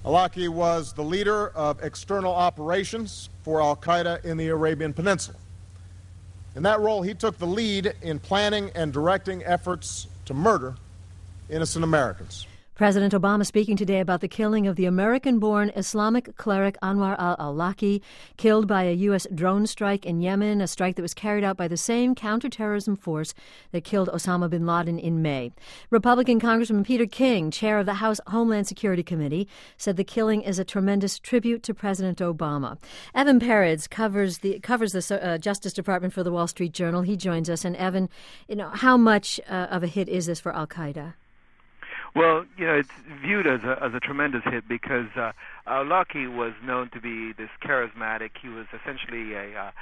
Awlaki was the leader of external operations for al-Qaeda in the Arabian Peninsula. In that role, he took the lead in planning and directing efforts to murder innocent Americans. President Obama speaking today about the killing of the American-born Islamic cleric Anwar al-Awlaki, killed by a U.S. drone strike in Yemen, a strike that was carried out by the same counterterrorism force that killed Osama bin Laden in May. Republican Congressman Peter King, chair of the House Homeland Security Committee, said the killing is a tremendous tribute to President Obama. Evan Peretz covers the Justice Department for the Wall Street Journal. He joins us. And Evan, how much of a hit is this for al-Qaeda? Well, it's viewed as a tremendous hit because al-Awlaki was known to be this charismatic. He was essentially a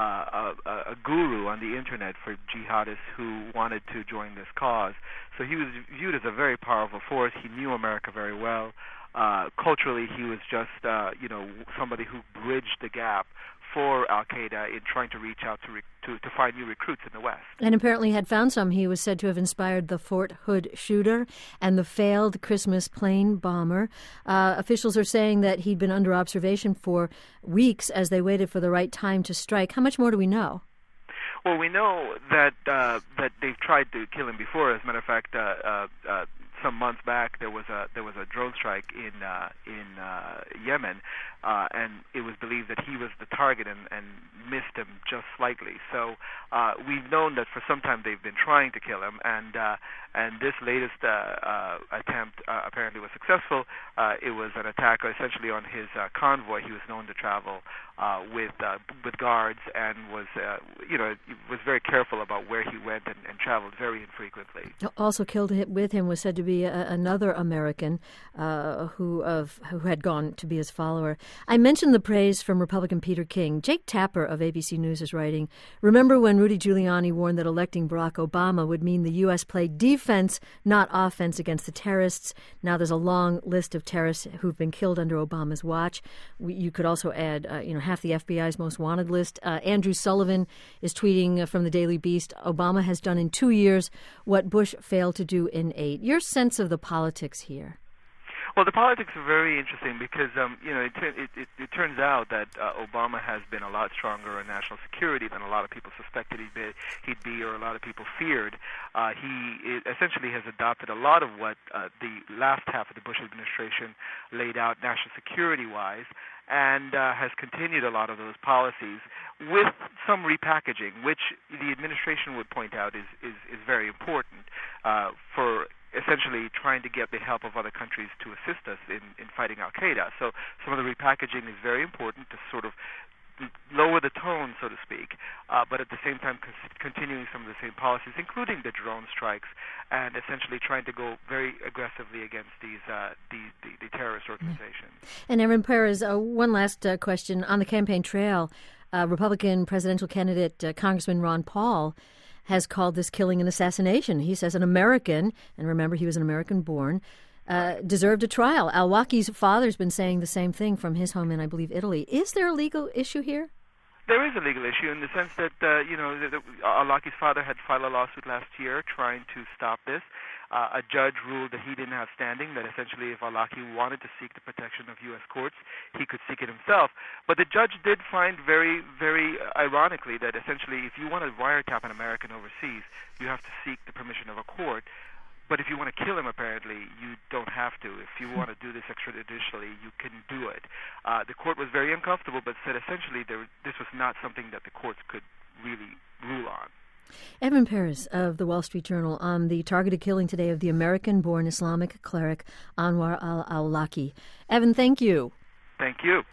guru on the internet for jihadists who wanted to join this cause. So he was viewed as a very powerful force. He knew America very well. Culturally, he was just somebody who bridged the gap for al-Qaeda in trying to reach out to find new recruits in the West. And apparently had found some. He was said to have inspired the Fort Hood shooter and the failed Christmas plane bomber. Officials are saying that he'd been under observation for weeks as they waited for the right time to strike. How much more do we know? Well, we know that they've tried to kill him before. As a matter of fact, some months back there was a drone strike in Yemen, and it was believed that he was the target and missed him just slightly. So we've known that for some time they've been trying to kill him, and this latest attempt apparently was successful. It was an attack essentially on his convoy. He was known to travel with guards and was very careful about where he went and traveled very infrequently. Also killed with him was said to be another American who had gone to be his follower. I mentioned the praise from Republican Peter King. Jake Tapper of ABC News is writing, remember when Rudy Giuliani warned that electing Barack Obama would mean the U.S. play defense, not offense against the terrorists? Now there's a long list of terrorists who've been killed under Obama's watch. You could also add, half the FBI's most wanted list. Andrew Sullivan is tweeting from the Daily Beast, Obama has done in 2 years what Bush failed to do in 8. Your sense of the politics here? Well, the politics are very interesting because, it turns out that Obama has been a lot stronger on national security than a lot of people suspected he'd be or a lot of people feared. He essentially has adopted a lot of what the last half of the Bush administration laid out national security-wise, and has continued a lot of those policies with some repackaging, which the administration would point out is very important for essentially trying to get the help of other countries to assist us in fighting al-Qaeda. So some of the repackaging is very important to sort of lower the tone, so to speak, but at the same time continuing some of the same policies, including the drone strikes, and essentially trying to go very aggressively against these the terrorist organizations. And Evan Peretz, one last question. On the campaign trail, Republican presidential candidate Congressman Ron Paul has called this killing an assassination. He says an American, and remember he was an American-born, deserved a trial. Al-Awlaki's father's been saying the same thing from his home in, I believe, Italy. Is there a legal issue here? There is a legal issue in the sense that, Al-Awlaki's father had filed a lawsuit last year trying to stop this. A judge ruled that he didn't have standing, that essentially if Al-Awlaki wanted to seek the protection of U.S. courts, he could seek it himself. But the judge did find very, very ironically that essentially if you want to wiretap an American overseas, you have to seek the permission of a court. But if you want to kill him, apparently, you don't have to. If you want to do this extrajudicially, you can do it. The court was very uncomfortable, but said essentially this was not something that the courts could really rule on. Evan Peretz of the Wall Street Journal on the targeted killing today of the American-born Islamic cleric Anwar al-Awlaki. Evan, thank you. Thank you.